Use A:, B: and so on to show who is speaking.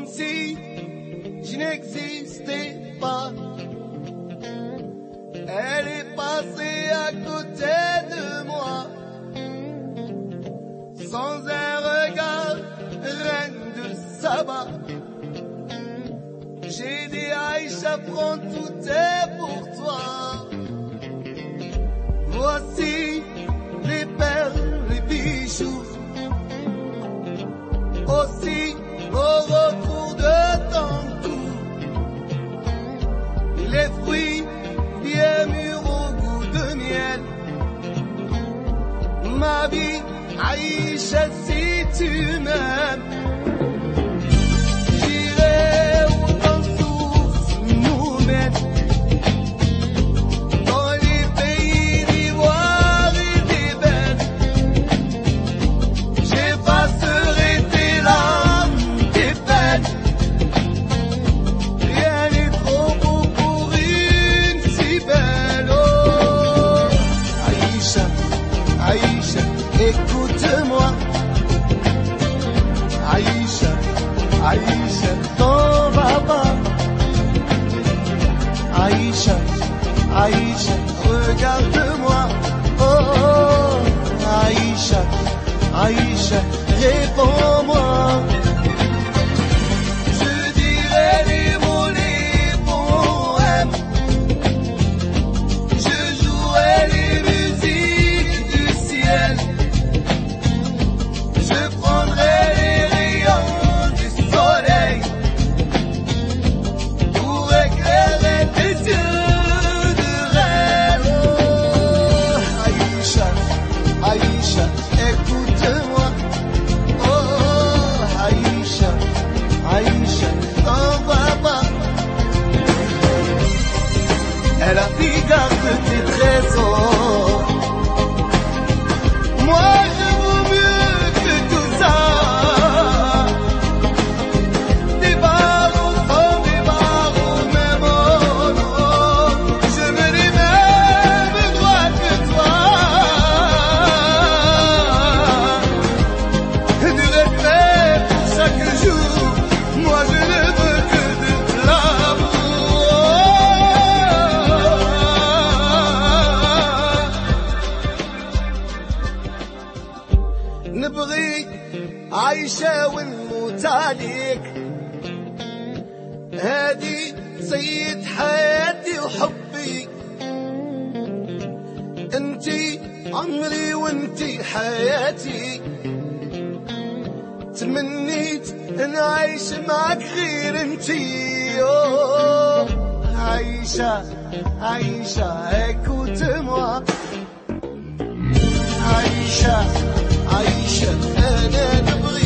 A: si je n'existais pas. Elle est passée à côté de moi, sans un regard, reine de Saba. J'ai dit Aïcha, prends tout est pour toi. Voici les perles, les bijoux, aussi au retour de ton cou, les fruits bien mûrs au goût de miel. Ma vie, Aïcha, si tu m'aimes, j'irai où ton souffle nous mène, dans les pays d'ivoire et d'ébène. J'effacerai tes larmes, tes peines. Rien n'est trop beau pour une si belle. Oh, Aïcha, Aïcha, écoute-moi. Aïcha, Aïcha, t'en vas pas. Aïcha, Aïcha, regarde-moi. Oh, oh, Aïcha, Aïcha, réponds-moi. Je dirai les mots, les poèmes. Je jouerai les musiques du ciel. Je prendrai les rayons du soleil pour éclairer tes yeux de rêve. Oh, Aïcha, Aïcha, écoute-moi. Oh, Aïcha, Aïcha, t'en vas pas. Elle a pris garde tes trésors. Moi, je vaux mieux que tout ça. Des barreaux sont des barreaux, même oh, je veux les mêmes droits que toi. Du respect pour chaque jour, moi je ne veux que de l'amour. نبغيك عايشة ونموت عليك، هادي سيد حياتي وحبي. انتي عمري وانتي حياتي، تمنيت نعيش معك غير انتي. أوه، عايشة، عايشة، écoute-moi. عايشة، عايشة، أنا نبغي